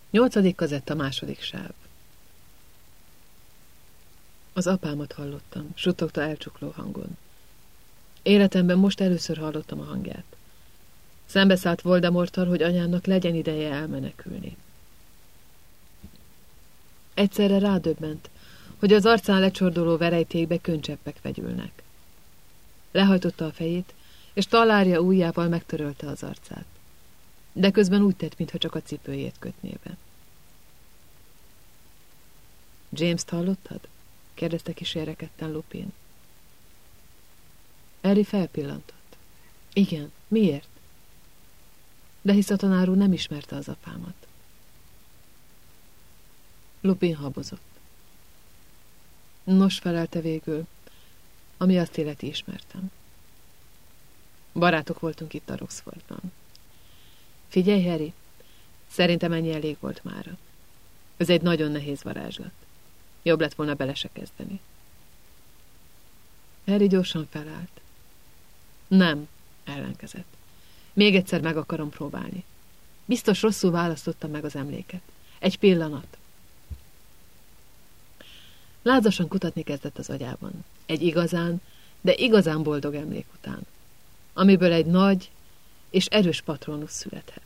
8. kazetta, 2. sáv. Az apámat hallottam, suttogta elcsukló hangon. Életemben most először hallottam a hangját. Szembeszállt Voldemorttal, hogy anyának legyen ideje elmenekülni. Egyszerre rádöbbent, hogy az arcán lecsorduló verejtékbe könycseppek vegyülnek. Lehajtotta a fejét, és talárja ujjával megtörölte az arcát. De közben úgy tett, mintha csak a cipőjét kötné be. James-t hallottad? Kérdezte kísérrekedten Lupin. Harry felpillantott. Igen, miért? De hisz a tanár úr nem ismerte az apámat. Lupin habozott. Nos, felelte végül, ami azt illeti, ismertem. Barátok voltunk itt a Roxfordban. Figyelj, Harry, szerintem ennyi elég volt mára. Ez egy nagyon nehéz varázslat. Jobb lett volna bele se kezdeni. Harry gyorsan felállt. Nem, ellenkezett. Még egyszer meg akarom próbálni. Biztos rosszul választottam meg az emléket. Egy pillanat. Lázasan kutatni kezdett az agyában. Egy igazán, de igazán boldog emlék után, amiből egy nagy és erős patronus születhet.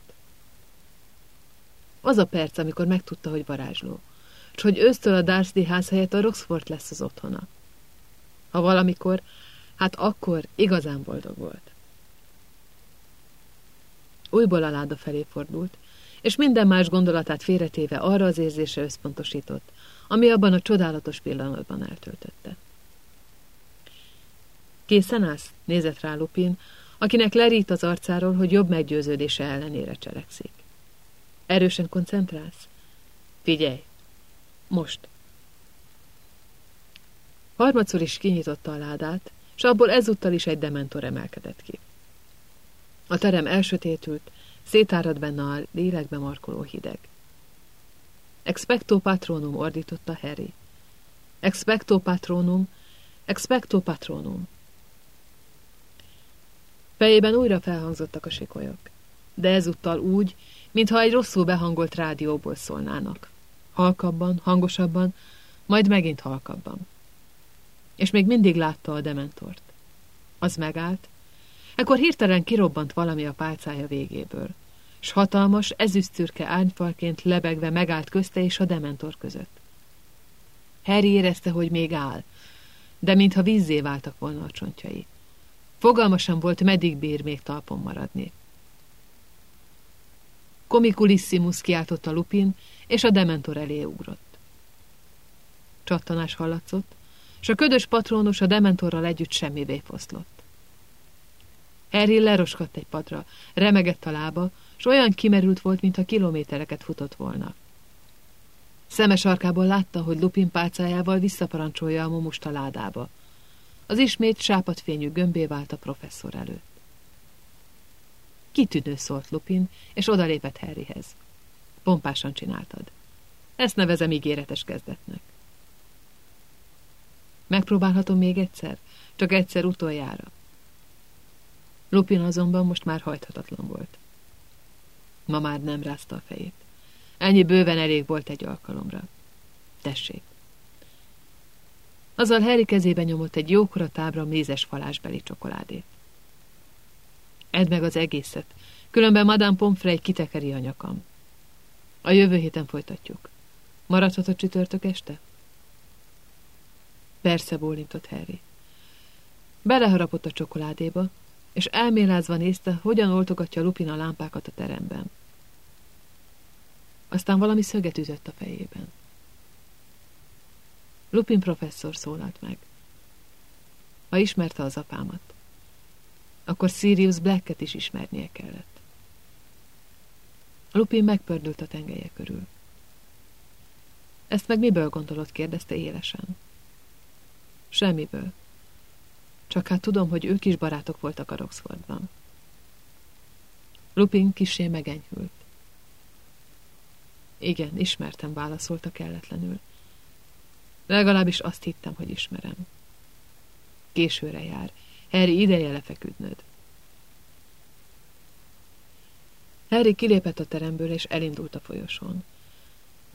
Az a perc, amikor megtudta, hogy varázsló, s hogy ősztől a Dursley ház helyett a Roxford lesz az otthona. Ha valamikor, hát akkor igazán boldog volt. Újból a láda felé fordult, és minden más gondolatát félretéve arra az érzésre összpontosított, ami abban a csodálatos pillanatban eltöltötte. Készen állsz? Nézett rá Lupin, akinek lerít az arcáról, hogy jobb meggyőződése ellenére cselekszik. Erősen koncentrálsz? Figyelj! Most! Harmadszor is kinyitotta a ládát, s abból ezúttal is egy dementor emelkedett ki. A terem elsötétült, szétárad benne a lélekbe markoló hideg. Expecto patronum, ordította Harry. Expecto patronum, expecto patronum. Fejében újra felhangzottak a sikolyok, de ezúttal úgy, mintha egy rosszul behangolt rádióból szólnának. Halkabban, hangosabban, majd megint halkabban. És még mindig látta a dementort. Az megállt, ekkor hirtelen kirobbant valami a pálcája végéből, s hatalmas, ezüstszürke árnyfalként lebegve megállt közte és a dementor között. Harry érezte, hogy még áll, de mintha vízzé váltak volna a csontjai. Fogalma sem volt, meddig bír még talpon maradni. Comiculassimus, kiáltotta Lupin, és a dementor elé ugrott. Csattanás hallatszott, s a ködös patronus a dementorral együtt semmivé foszlott. Harry leroskadt egy padra, remegett a lába, s olyan kimerült volt, mintha kilométereket futott volna. Szeme sarkából látta, hogy Lupin pálcájával visszaparancsolja a mumust a ládába. Az ismét sápadfényű gömbé vált a professzor előtt. Kitűnő, szólt Lupin, és odalépett Harryhez. Pompásan csináltad. Ezt nevezem ígéretes kezdetnek. Megpróbálhatom még egyszer? Csak egyszer utoljára. Lupin azonban most már hajthatatlan volt. Ma már nem rázta a fejét. Ennyi bőven elég volt egy alkalomra. Tessék. Azzal Harry kezébe nyomott egy jókora tábra mézes falásbeli csokoládét. Edd meg az egészet, különben Madame Pomfrey kitekeri a nyakam. A jövő héten folytatjuk. Maradhat a csütörtök este? Persze, bólintott Harry. Beleharapott a csokoládéba, és elmélázva nézte, hogyan oltogatja Lupin a lámpákat a teremben. Aztán valami szöget ütött a fejében. Lupin professzor szólalt meg. Ha ismerte az apámat, akkor Sirius Blacket is ismernie kellett. Lupin megpördült a tengelye körül. Ezt meg miből gondolod? Kérdezte élesen. Semmiből. Csak hát tudom, hogy ők is barátok voltak a Roxfordban. Lupin kissé megenyhült. Igen, ismertem, válaszolta kelletlenül. Legalábbis azt hittem, hogy ismerem. Későre jár. Harry, ideje lefeküdnöd. Harry kilépett a teremből, és elindult a folyosón.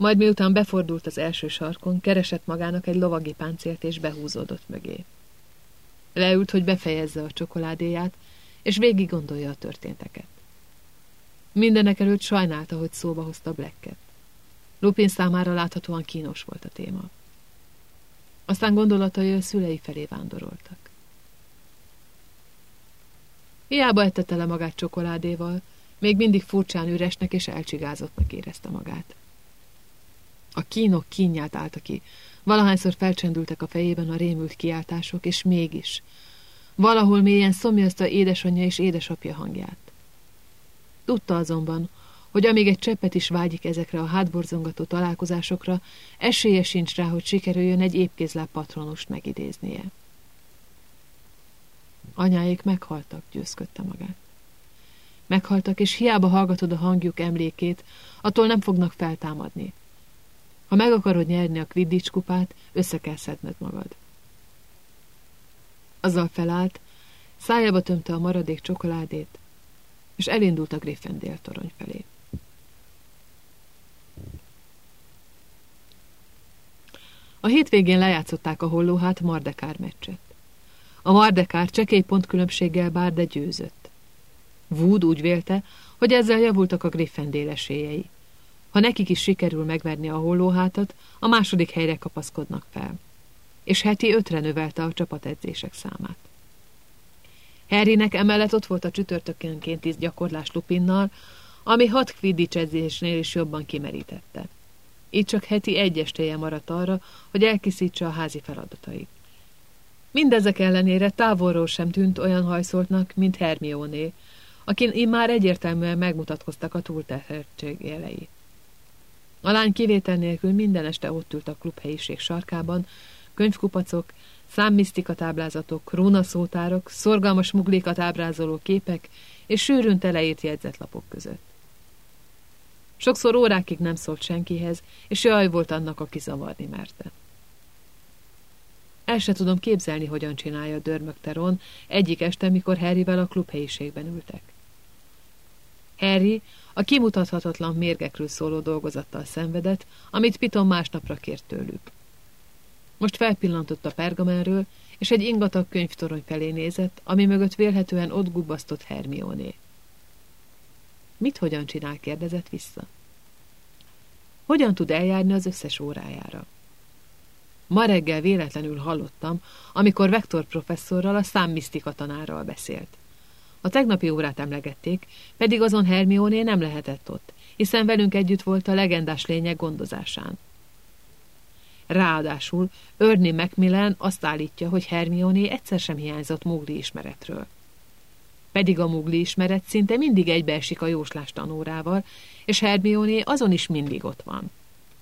Majd miután befordult az első sarkon, keresett magának egy lovagi páncélt és behúzódott mögé. Leült, hogy befejezze a csokoládéját, és végig gondolja a történteket. Mindenekelőtt sajnálta, hogy szóba hozta Blacket. Lupin számára láthatóan kínos volt a téma. Aztán gondolatai a szülei felé vándoroltak. Hiába ettette le magát csokoládéval, még mindig furcsán üresnek és elcsigázottnak érezte magát. A kínok kínját állta ki, valahányszor felcsendültek a fejében a rémült kiáltások, és mégis valahol mélyen szomjazta édesanyja és édesapja hangját. Tudta azonban, hogy amíg egy cseppet is vágyik ezekre a hátborzongató találkozásokra, esélye sincs rá, hogy sikerüljön egy épkézláb patronust megidéznie. Anyáik meghaltak, győzködte magát. Meghaltak, és hiába hallgatod a hangjuk emlékét, attól nem fognak feltámadni. Ha meg akarod nyerni a Quidditch kupát, össze kell szedned magad. Azzal felállt, szájába tömte a maradék csokoládét, és elindult a Gryffindor torony felé. A hétvégén lejátszották a Hollóhát Mardekár meccset. A Mardekár csekély pontkülönbséggel bár, de győzött. Wood úgy vélte, hogy ezzel javultak a Gryffindor esélyei. Ha nekik is sikerül megverni a Hollóhátat, a második helyre kapaszkodnak fel. És heti 5-re növelte a csapatedzések számát. Harrynek emellett ott volt a csütörtökönkénti gyakorlás Lupinnal, ami 6 Quidditch edzésnél is jobban kimerítette. Így csak heti 1 estéje maradt arra, hogy elkészítse a házi feladatait. Mindezek ellenére távolról sem tűnt olyan hajszoltnak, mint Hermione, akin immár egyértelműen megmutatkoztak a túlterheltség jelei. A lány kivétel nélkül minden este ott ült a klubhelyiség sarkában, könyvkupacok, számmisztika táblázatok, rúnaszótárok, szorgalmas muglikat ábrázoló képek és sűrűn teleírt jegyzetlapok között. Sokszor órákig nem szólt senkihez, és jaj volt annak, aki zavarni merte. El se tudom képzelni, hogyan csinálja, dörmögte Ron egyik este, mikor Harryvel a klubhelyiségben ültek. Harry a kimutathatatlan mérgekről szóló dolgozattal szenvedett, amit Piton másnapra kért tőlük. Most felpillantott a pergamenről, és egy ingatag könyvtorony felé nézett, ami mögött vélhetően ott gubbasztott Hermione. Mit hogyan csinál, kérdezett vissza. Hogyan tud eljárni az összes órájára? Ma reggel véletlenül hallottam, amikor Vektor professzorral, a számmisztika tanárral beszélt. A tegnapi órát emlegették, pedig azon Hermione nem lehetett ott, hiszen velünk együtt volt a legendás lények gondozásán. Ráadásul Ernie Macmillan azt állítja, hogy Hermione egyszer sem hiányzott mugli ismeretről. Pedig a mugli ismeret szinte mindig egybeesik a jóslás tanórával, és Hermione azon is mindig ott van.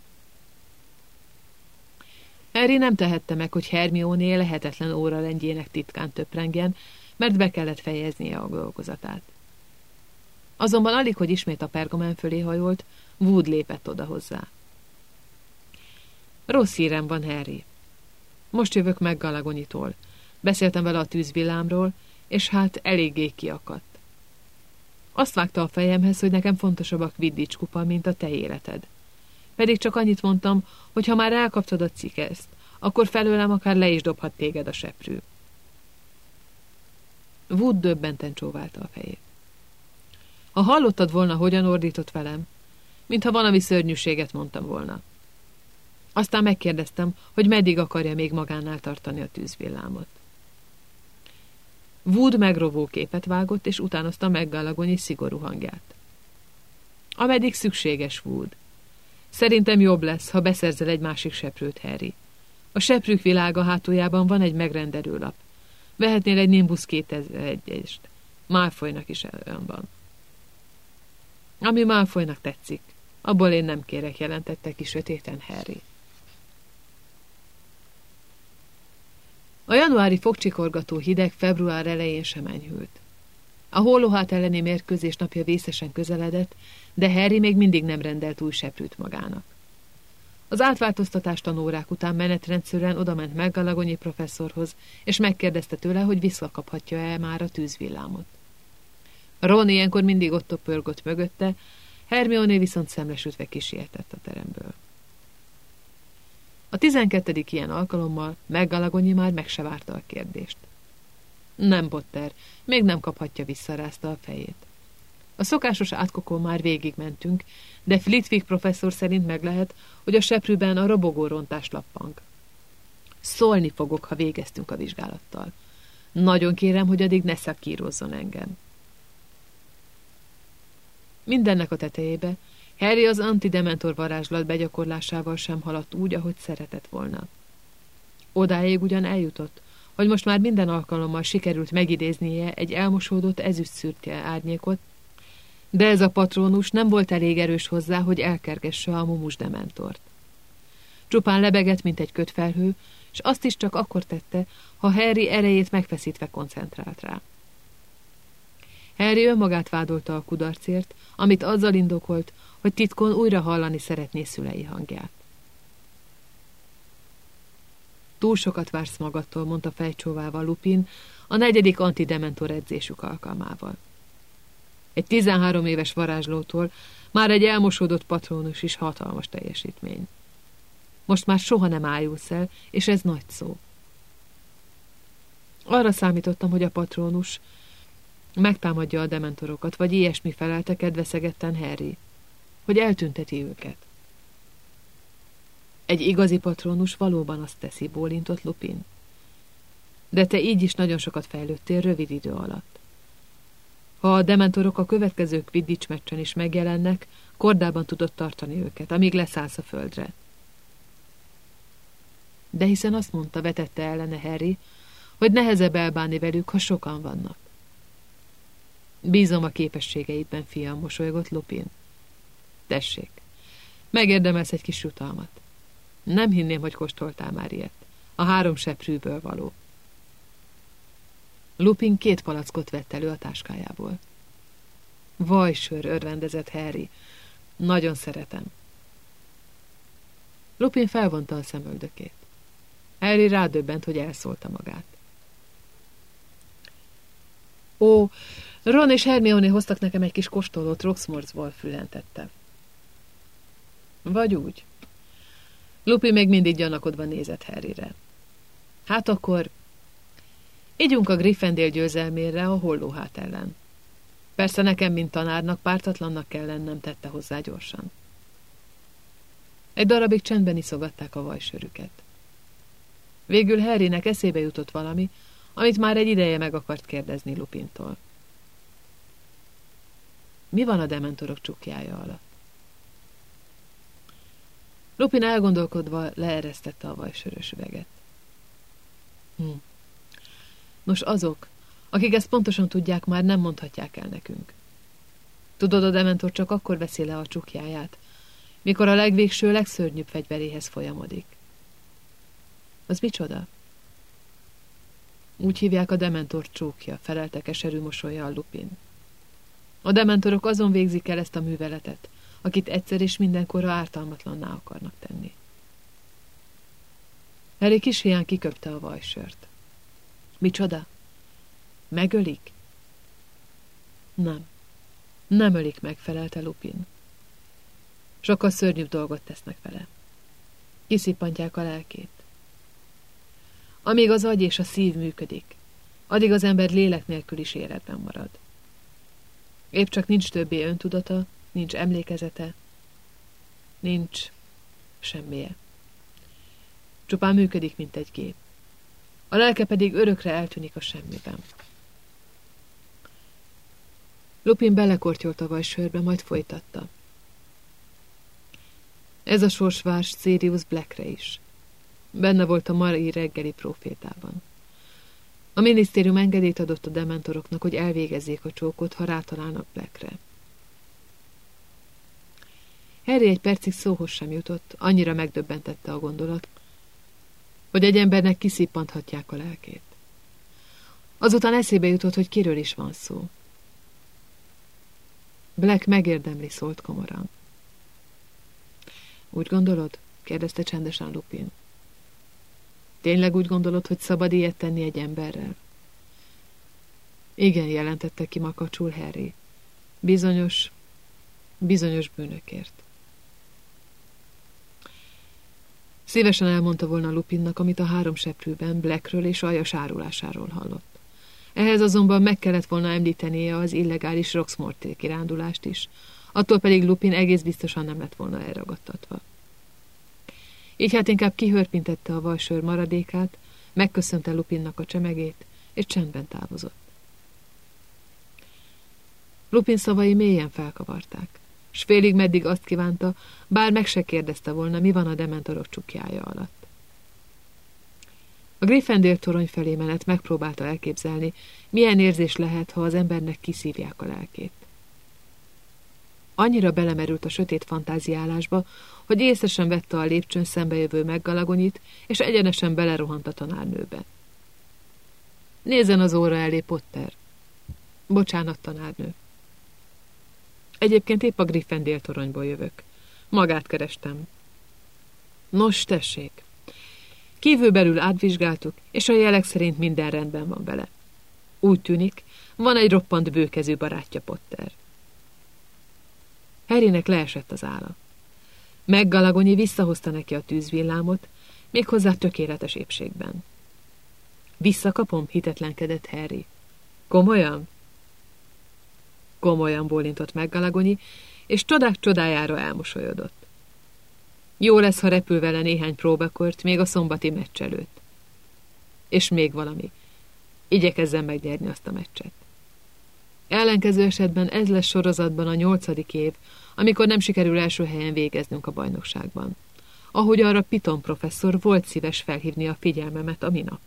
Harry nem tehette meg, hogy Hermione lehetetlen órarendjének titkán töprengjen, mert be kellett fejeznie a dolgozatát. Azonban alig, hogy ismét a pergamen fölé hajolt, Wood lépett oda hozzá. Rossz hírem van, Harry. Most jövök meg Galagonyitól. Beszéltem vele a tűzvillámról, és hát eléggé kiakadt. Azt vágta a fejemhez, hogy nekem fontosabb a Quidditch kupa, mint a te életed. Pedig csak annyit mondtam, hogy ha már elkaptad a cikeszt, akkor felőlem akár le is dobhat téged a seprű. Wood döbbenten csóválta a fejét. Ha hallottad volna, hogyan ordított velem, mintha valami szörnyűséget mondtam volna. Aztán megkérdeztem, hogy meddig akarja még magánál tartani a tűzvillámot. Wood megrovó képet vágott, és utánozta meg Galagonyi szigorú hangját. Ameddig szükséges, Wood. Szerintem jobb lesz, ha beszerzel egy másik seprőt, Harry. A seprők világa hátuljában van egy megrendelőlap. Vehetnél egy Nimbus 2001-est. Malfoynak is olyan van. Ami Malfoynak tetszik, abból én nem kérek, jelentette ki sötéten Harry. A januári fogcsikorgató hideg február elején sem enyhült. A Hollóhát elleni mérkőzés napja vészesen közeledett, de Harry még mindig nem rendelt új seprűt magának. Az átváltoztatás tanórák után menetrendszerűen odament meg Galagonyi professzorhoz, és megkérdezte tőle, hogy visszakaphatja-e már a tűzvillámot. Ron ilyenkor mindig ott pörgött mögötte, Hermione viszont szemlesütve kisietett a teremből. A 12. ilyen alkalommal McGonagall már meg se várta a kérdést. Nem, Potter, még nem kaphatja vissza, rázta a fejét. A szokásos átkokon már végigmentünk, de Flitwick professzor szerint meg lehet, hogy a seprűben a robogórontás lappang. Szólni fogok, ha végeztünk a vizsgálattal. Nagyon kérem, hogy addig ne szakírozzon engem. Mindennek a tetejébe Harry az antidementor varázslat begyakorlásával sem haladt úgy, ahogy szeretett volna. Odáig ugyan eljutott, hogy most már minden alkalommal sikerült megidéznie egy elmosódott ezüstszürke árnyékot, de ez a patronus nem volt elég erős hozzá, hogy elkergesse a mumus dementort. Csupán lebegett, mint egy kötfelhő, és azt is csak akkor tette, ha Harry erejét megfeszítve koncentrált rá. Harry önmagát vádolta a kudarcért, amit azzal indokolt, hogy titkon újra hallani szeretné szülei hangját. Túl sokat vársz magadtól, mondta fejcsóvával Lupin a 4. antidementor edzésük alkalmával. Egy 13 éves varázslótól már egy elmosódott patronus is hatalmas teljesítmény. Most már soha nem ájulsz el, és ez nagy szó. Arra számítottam, hogy a patronus megtámadja a dementorokat, vagy ilyesmi felelte kedveszegetten Harry, hogy eltünteti őket. Egy igazi patronus valóban azt teszi, bólintott Lupin. De te így is nagyon sokat fejlődtél rövid idő alatt. Ha a dementorok a következő Quidditch meccsen is megjelennek, kordában tudod tartani őket, amíg leszállsz a földre. De hiszen azt mondta, vetette ellene Harry, hogy nehezebb elbánni velük, ha sokan vannak. Bízom a képességeidben, fiam, mosolygott Lupin. Tessék, megérdemelsz egy kis jutalmat. Nem hinném, hogy kóstoltál már ilyet. A 3 seprűből való. Lupin 2 palackot vett elő a táskájából. Vajsör, örvendezett Harry. Nagyon szeretem. Lupin felvonta a szemöldökét. Harry rádöbbent, hogy elszólta magát. Ó, Ron és Hermione hoztak nekem egy kis kóstolót Roxmorsból, fülentette. Vagy úgy. Lupin még mindig gyanakodva nézett Harryre. Hát akkor ígyunk a Gryffindor győzelmére a hollóhát ellen. Persze nekem, mint tanárnak, pártatlannak kell lennem, tette hozzá gyorsan. Egy darabig csendben iszogatták a vajsörüket. Végül Harrynek eszébe jutott valami, amit már egy ideje meg akart kérdezni Lupintól. Mi van a dementorok csukjája alatt? Lupin elgondolkodva leeresztette a vajsörös üveget. Nos, azok, akik ezt pontosan tudják, már nem mondhatják el nekünk. Tudod, a dementor csak akkor veszi le a csukjáját, mikor a legvégső, legszörnyűbb fegyveréhez folyamodik. Az micsoda? Úgy hívják, a dementor csókja, felelte keserű mosollyal Lupin. A dementorok azon végzik el ezt a műveletet, akit egyszer és mindenkorra ártalmatlanná akarnak tenni. Harry kis hián kiköpte a vajsört. Micsoda? Megölik? Nem. Nem ölik meg, felelte Lupin. Sokkal szörnyűbb dolgot tesznek vele. Kiszippantják a lelkét. Amíg az agy és a szív működik, addig az ember lélek nélkül is életben marad. Épp csak nincs többé öntudata, nincs emlékezete, nincs semmije. Csupán működik, mint egy gép. A lelke pedig örökre eltűnik a semmiben. Lupin belekortyolt a vajsörbe, majd folytatta. Ez a sors vár Sirius Blackre is. Benne volt a mai reggeli profétában. A minisztérium engedélyt adott a dementoroknak, hogy elvégezzék a csókot, ha rátalálnak Blackre. Harry egy percig szóhoz sem jutott, annyira megdöbbentette a gondolat, hogy egy embernek kiszippanthatják a lelkét. Azután eszébe jutott, hogy kiről is van szó. Black megérdemli, szólt komoran. Úgy gondolod? Kérdezte csendesen Lupin. Tényleg úgy gondolod, hogy szabad ilyet tenni egy emberrel? Igen, jelentette ki makacsul Harry. Bizonyos bűnökért. Szívesen elmondta volna Lupinnak, amit a 3 seprűben Blackről és aljas árulásáról hallott. Ehhez azonban meg kellett volna említenie az illegális Roxmore kirándulást is, attól pedig Lupin egész biztosan nem lett volna elragadtatva. Így hát inkább kihörpintette a vajsőr maradékát, megköszönte Lupinnak a csemegét, és csendben távozott. Lupin szavai mélyen felkavarták, s félig meddig azt kívánta, bár meg se kérdezte volna, mi van a dementorok csukjája alatt. A Gryffindor torony felé menet megpróbálta elképzelni, milyen érzés lehet, ha az embernek kiszívják a lelkét. Annyira belemerült a sötét fantáziálásba, hogy észre sem vette a lépcsőn szembejövő McGonagallnyt, és egyenesen belerohant a tanárnőbe. Nézzen az óra elé, Potter. Bocsánat, tanárnő. Egyébként épp a Gryffindor toronyból jövök. Magát kerestem. Nos, tessék. Kívülbelül átvizsgáltuk, és a jelek szerint minden rendben van vele. Úgy tűnik, van egy roppant bőkezű barátja, Potter. Harrynek leesett az álla. McGonagall visszahozta neki a tűzvillámot, méghozzá tökéletes épségben. Visszakapom, hitetlenkedett Harry. Komolyan? Komolyan bólintott McGonagall, és csodák csodájára elmosolyodott. Jó lesz, ha repül vele néhány próbakört, még a szombati meccs előtt. És még valami. Igyekezzen megnyerni azt a meccset. Ellenkező esetben ez lesz sorozatban a 8. év, amikor nem sikerül első helyen végeznünk a bajnokságban. Ahogy arra Piton professzor volt szíves felhívni a figyelmemet a minap.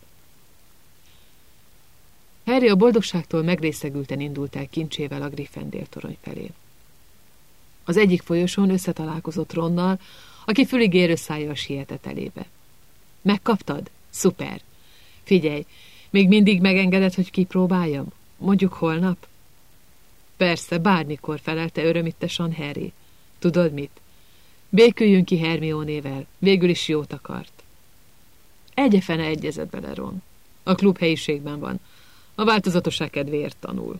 Harry a boldogságtól megrészegülten indult el kincsével a Gryffindor torony felé. Az egyik folyosón összetalálkozott Ronnal, aki füligérő szájjal sietett elébe. Megkaptad? Szuper! Figyelj, még mindig megengeded, hogy kipróbáljam? Mondjuk holnap? Persze, bármikor, felelte örömittesen Harry. Tudod mit? Béküljünk ki Hermionével, végül is jót akart. Egyefene egyezett bele Ron. A klub helyiségben van. A változatosság kedvéért tanul.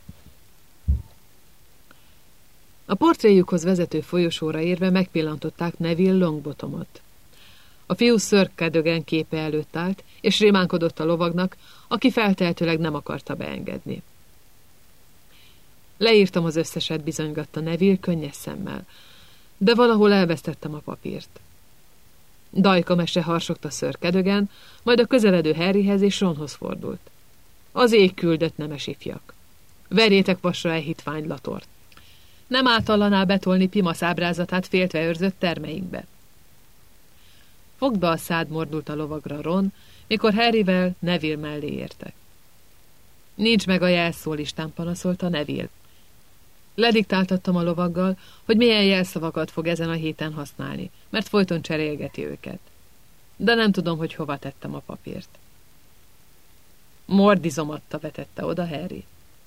A portréjukhoz vezető folyosóra érve megpillantották Neville Longbottomot. A fiú Sir Cadogan képe előtt állt, és rémánkodott a lovagnak, aki feltehetőleg nem akarta beengedni. Leírtam az összeset, bizonygatta Neville könnyes szemmel, de valahol elvesztettem a papírt. Dajka mese harsogta Sir Cadogan, majd a közeledő Harryhez és Ronhoz fordult. Az ég küldött nemes ifjak. Verjétek vasra hitvány latort. Nem általlaná betolni Pimasz ábrázatát féltve őrzött termeinkbe. Fogd be a szád, mordult a lovagra Ron, mikor Harryvel Neville mellé értek. Nincs meg a jelszólistán, panaszolta Neville. Lediktáltattam a lovaggal, hogy milyen jelszavakat fog ezen a héten használni, mert folyton cserélgeti őket. De nem tudom, hogy hova tettem a papírt. Mordizomatta, vetette oda Harry.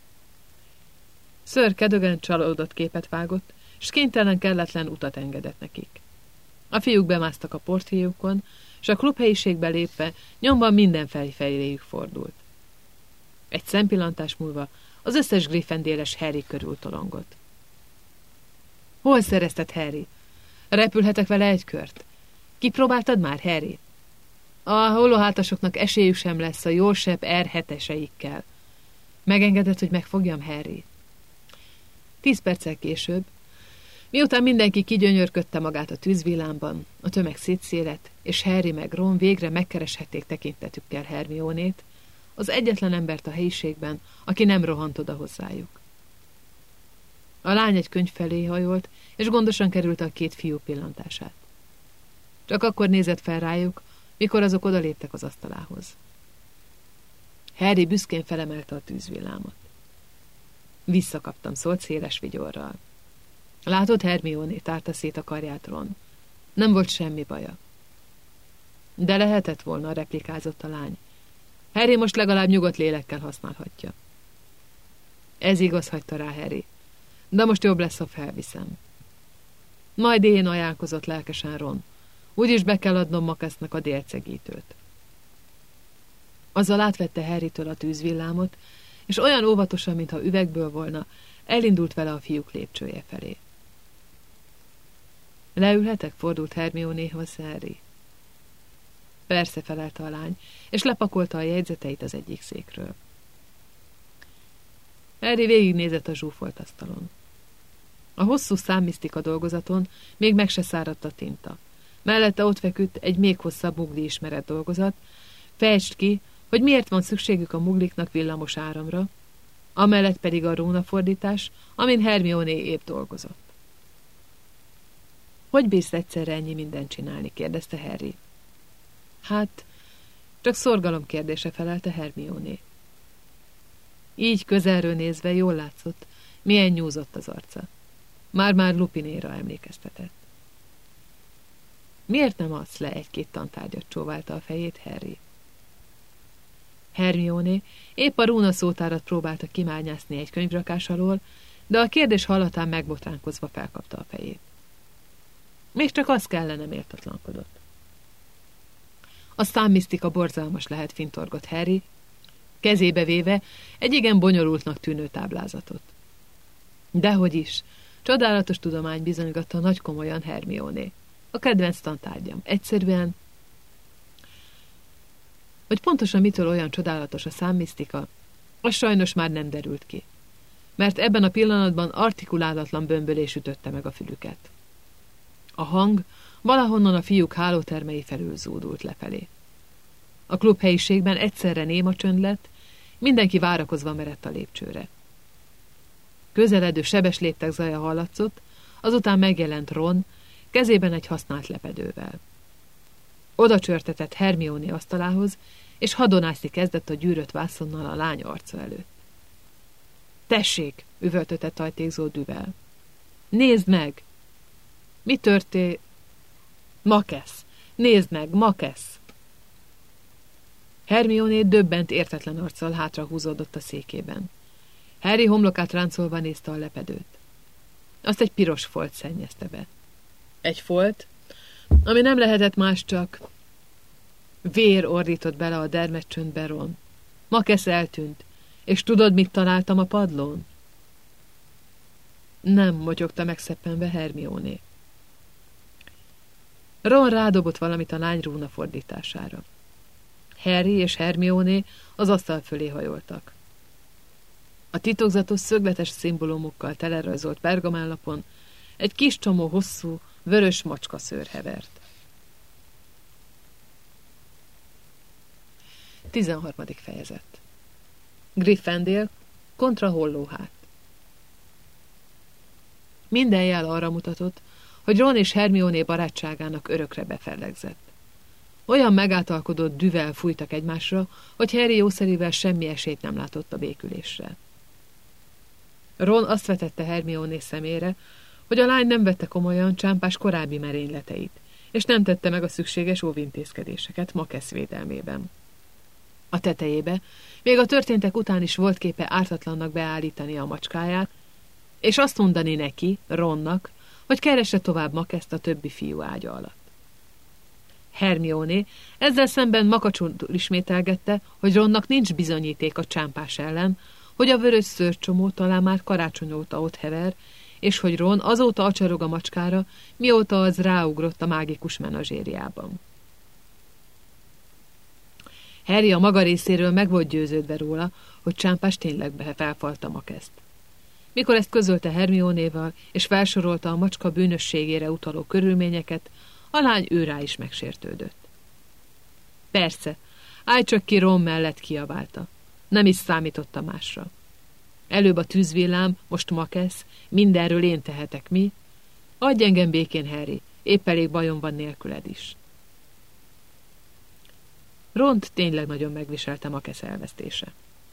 Sir Cadogan csalódott képet vágott, s kénytelen kelletlen utat engedett nekik. A fiúk bemásztak a portréjukon, s a klubhelyiségbe lépve nyomban minden feléjük fordult. Egy szempillantás múlva az összes Gryffindor-es Harry körül tolongott. Hol szerezted, Harry? Repülhetek vele egy kört? Kipróbáltad már, Harry? A holohátasoknak esélyük sem lesz a Yorkshire R7-eseikkel. Megengedett, hogy megfogjam, Harry? 10 perccel később, miután mindenki kigyönyörködte magát a tűzvillámban, a tömeg szétszélett, és Harry meg Ron végre megkereshették tekintetükkel Hermionét, az egyetlen embert a helyiségben, aki nem rohant oda hozzájuk. A lány egy könyv felé hajolt, és gondosan került a 2 fiú pillantását. Csak akkor nézett fel rájuk, mikor azok odaléptek az asztalához. Harry büszkén felemelte a tűzvillámot. Visszakaptam, szólt széles vigyorral. Látod, Hermione, tárta szét a karját Ron. Nem volt semmi baja. De lehetett volna, replikázott a lány. Harry most legalább nyugodt lélekkel használhatja. Ez igaz, hagyta rá Harry. De most jobb lesz, ha felviszem. Majd én, ajánlkozott lelkesen Ron. Úgyis be kell adnom Makasznak a délcegítőt. Azzal átvette Harrytől a tűzvillámot, és olyan óvatosan, mintha üvegből volna, elindult vele a fiúk lépcsője felé. Leülhetek? Fordult Hermionéhoz Harry. Persze, felelte a lány, és lepakolta a jegyzeteit az egyik székről. Harry végignézett a zsúfolt asztalon. A hosszú számmisztika dolgozaton még meg se száradt a tinta. Mellette ott feküdt egy még hosszabb mugli ismeret dolgozat. Fejtsd ki, hogy miért van szükségük a mugliknak villamos áramra, amellett pedig a rónafordítás, amin Hermione épp dolgozott. Hogy bírsz egyszerre ennyi mindent csinálni? Kérdezte Harry. Hát, csak szorgalom kérdése, felelte Hermione. Így közelről nézve jól látszott, milyen nyúzott az arca. Már-már Lupinéra emlékeztetett. Miért nem adsz le egy-két tantárgyat, csóválta a fejét Harry. Hermione épp a rúna szótárat próbálta kimányászni egy könyvrakás alól, de a kérdés hallatán megbotránkozva felkapta a fejét. Még csak az kellene, méltatlankodott. A számmisztika borzalmas lehet, fintorgott Harry, kezébe véve egy igen bonyolultnak tűnő táblázatot. Dehogy is, csodálatos tudomány, bizonygatta nagy komolyan Hermione. A kedvenc tantárgyam. Egyszerűen... Hogy pontosan mitől olyan csodálatos a számmisztika, az sajnos már nem derült ki, mert ebben a pillanatban artikulálatlan bömbölés ütötte meg a fülüket. A hang valahonnan a fiúk hálótermei felül zúdult lefelé. A klubhelyiségben egyszerre néma csönd lett, mindenki várakozva merett a lépcsőre. Közeledő sebes léptek zaja hallatszott, azután megjelent Ron, kezében egy használt lepedővel. Oda csörtetett Hermione asztalához, és hadonászni kezdett a gyűrött vászonnal a lány arca előtt. Tessék, üvöltötte tajtékzó düvel. Nézd meg! Mi történt? Makesz! Nézd meg, Makesz! Hermione döbbent, értetlen arccal hátrahúzódott a székében. Harry homlokát ráncolva nézte a lepedőt. Azt egy piros folt szennyezte be. Egy folt, ami nem lehetett más, csak... Vér ordított bele a dermed csöndbe Ron. Makesz eltűnt, és tudod, mit találtam a padlón? Nem, motyogta megszeppenve Hermione. Ron rádobott valamit a lány rúna fordítására. Harry és Hermione az asztal fölé hajoltak. A titokzatos szögletes szimbólumokkal telerajzolt pergamánlapon egy kis csomó hosszú, vörös macskaszőr hevert. 13. fejezet. Gryffindor kontra Hollóhát. Minden jel arra mutatott, hogy Ron és Hermione barátságának örökre befellegzett. Olyan megáltalkodott düvel fújtak egymásra, hogy Harry jószerivel semmi esélyt nem látott a békülésre. Ron azt vetette Hermione szemére, hogy a lány nem vette komolyan csámpás korábbi merényleteit, és nem tette meg a szükséges óvintézkedéseket Makesz védelmében. A tetejébe még a történtek után is volt képe ártatlannak beállítani a macskáját, és azt mondani neki, Ronnak, hogy keresse tovább Makeszt a többi fiú ágya alatt. Hermione ezzel szemben makacsul ismételgette, hogy Ronnak nincs bizonyíték a csámpás ellen, hogy a vörös szőrcsomó talán már karácsony óta ott hever, és hogy Ron azóta acsarog a macskára, mióta az ráugrott a mágikus menazsériában. Harry a maga részéről meg volt győződve róla, hogy csámpás tényleg felfalta Makeszt. Mikor ezt közölte Hermionéval, és felsorolta a macska bűnösségére utaló körülményeket, a lány őrá is megsértődött. Persze, állj csak ki, Ron mellett, kiabálta. Nem is számította másra. Előbb a tűzvillám, most Makesz, mindenről én tehetek, mi? Adj engem békén, Harry, épp elég bajom van nélküled is. Ront tényleg nagyon megviselte Makesz elvesztése.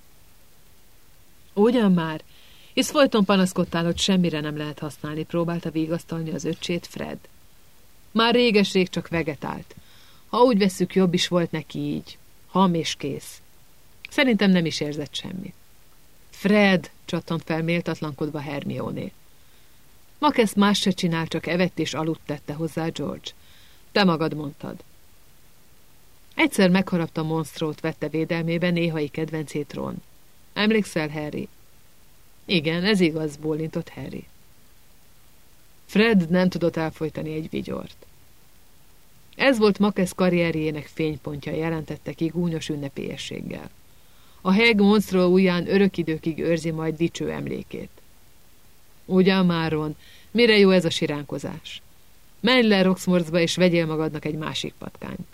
Ugyan már, hisz folyton panaszkodtál, hogy semmire nem lehet használni, próbálta vigasztalni az öccsét Fred. Már réges-rég csak vegetált. Ha úgy vesszük, jobb is volt neki így. Ham és kész. Szerintem nem is érzett semmit. Fred, csattant fel méltatlankodva Hermione. Makesz más se csinál, csak evett és aludt, tette hozzá George. Te magad mondtad. Egyszer megharapta monsztrót, vette védelmébe néhai kedvencét Ron. Emlékszel, Harry? Igen, ez igaz, bólintott Harry. Fred nem tudott elfojtani egy vigyort. Ez volt Makesz karrierjének fénypontja, jelentette ki gúnyos ünnepélyességgel. A heg monsztról ujján örök időkig őrzi majd dicső emlékét. Ugyan már, Ron, mire jó ez a siránkozás? Menj le Roxmorcba, és vegyél magadnak egy másik patkányt.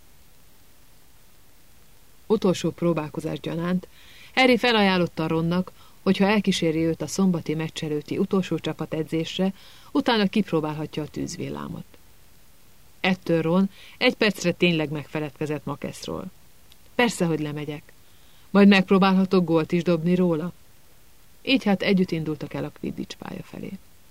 Utolsó próbálkozás gyanánt Harry felajánlotta Ronnak, hogyha elkíséri őt a szombati meccs előtti utolsó csapatedzésre, utána kipróbálhatja a tűzvillámot. Ettől Ron egy percre tényleg megfeledkezett Makeszról. Persze, hogy lemegyek. Majd megpróbálhatok gólt is dobni róla. Így hát együtt indultak el a Quidditch pálya felé.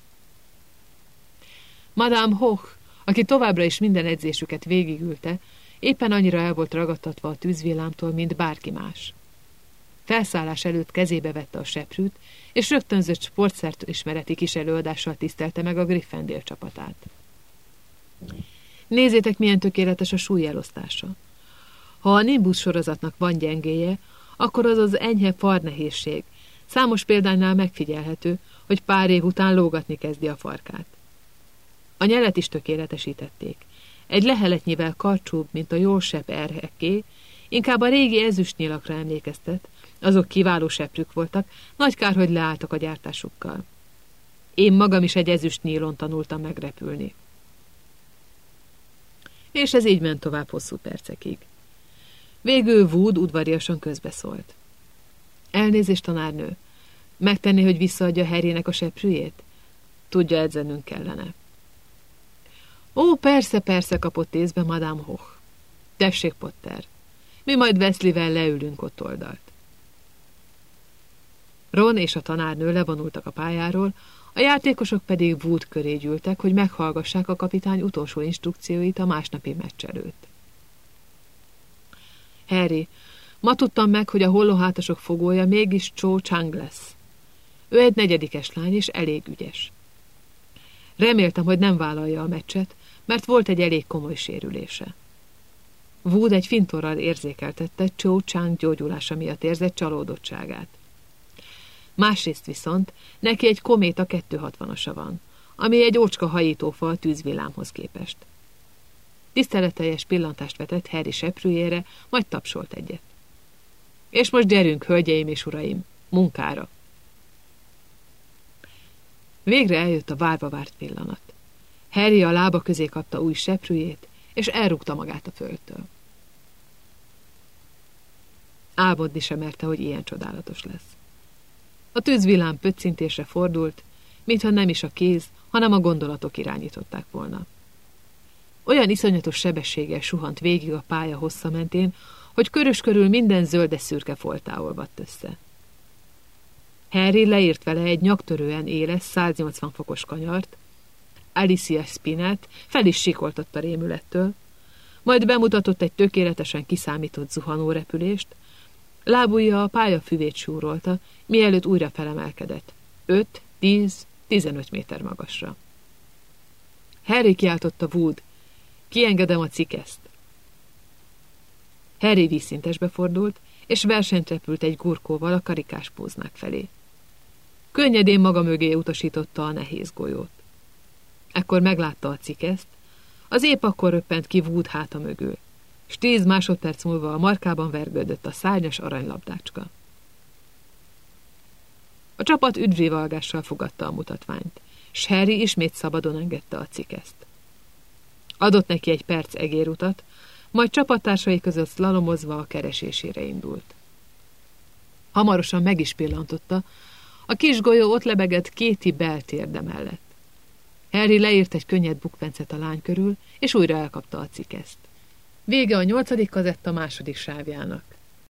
Madame Hoch, aki továbbra is minden edzésüket végigülte, éppen annyira el volt ragadtatva a tűzvillámtól, mint bárki más. Felszállás előtt kezébe vette a seprűt, és rögtönzött sportszert ismereti kis előadással tisztelte meg a Gryffindor csapatát. Nézzétek, milyen tökéletes a súlyelosztása. Ha a Nimbus sorozatnak van gyengéje, akkor az az enyhe farnehézség. Számos példánynál megfigyelhető, hogy pár év után lógatni kezdi a farkát. A nyelet is tökéletesítették. Egy leheletnyivel karcsúbb, mint a jól sepp erheké, inkább a régi ezüstnyilakra emlékeztet, azok kiváló seprük voltak, nagy kár, hogy leálltak a gyártásukkal. Én magam is egy ezüstnyílon tanultam megrepülni. És ez így ment tovább hosszú percekig. Végül Wood udvariasan közbeszólt. Elnézést, tanárnő, megtenni, hogy visszaadja Harrynek a seprűjét? Tudja, edzenünk kellene. Ó, persze, persze, kapott észbe Madame Hoch. Tessék, Potter, mi majd Weasleyvel leülünk ott oldalt. Ron és a tanárnő levonultak a pályáról, a játékosok pedig Wood köré gyűltek, hogy meghallgassák a kapitány utolsó instrukcióit a másnapi meccs előtt. Harry, ma tudtam meg, hogy a hollóhátasok fogója mégis Cho Chang lesz. Ő egy 4. lány, és elég ügyes. Reméltem, hogy nem vállalja a meccset, mert volt egy elég komoly sérülése. Wood egy fintorral érzékeltette Cho Chang gyógyulása miatt érzett csalódottságát. Másrészt viszont neki egy kométa 260-asa van, ami egy ócska hajítófa a tűzvillámhoz képest. Tiszteletteljes pillantást vetett Harry seprűjére, majd tapsolt egyet. És most gyerünk, hölgyeim és uraim, munkára! Végre eljött a várva várt pillanat. Harry a lába közé kapta új seprűjét, és elrúgta magát a földtől. Álmodni sem merte, hogy ilyen csodálatos lesz. A tűzvillám pöccintésre fordult, mintha nem is a kéz, hanem a gondolatok irányították volna. Olyan iszonyatos sebességgel suhant végig a pálya hossza mentén, hogy körös körül minden zöldes-szürke folttá olvadt össze. Harry leírt vele egy nyaktörően éles 180 fokos kanyart, Alicia Spinnet fel is sikoltott a rémülettől, majd bemutatott egy tökéletesen kiszámított zuhanórepülést, lábujja a pályafüvét súrolta, mielőtt újra felemelkedett. 5, 10, 15 méter magasra. Harry kiáltotta Wood, kiengedem a cikeszt. Harry vízszintesbe fordult, és versenyt repült egy gurkóval a karikás póznák felé. Könnyedén maga mögé utasította a nehéz golyót. Ekkor meglátta a cikeszt, az épp akkor röppent ki Wood háta mögül, s 10 másodperc múlva a markában vergődött a szárnyas aranylabdácska. A csapat üdvrivalgással fogadta a mutatványt, s Harry ismét szabadon engedte a cikeszt. Adott neki egy perc egérutat, majd csapattársai között szlalomozva a keresésére indult. Hamarosan meg is pillantotta, a kis golyó ott lebegett Katie Bell térde mellett. Harry leírt egy könnyed bukfencet a lány körül, és újra elkapta a cikeszt. Vége a 8. kazetta 2. sávjának.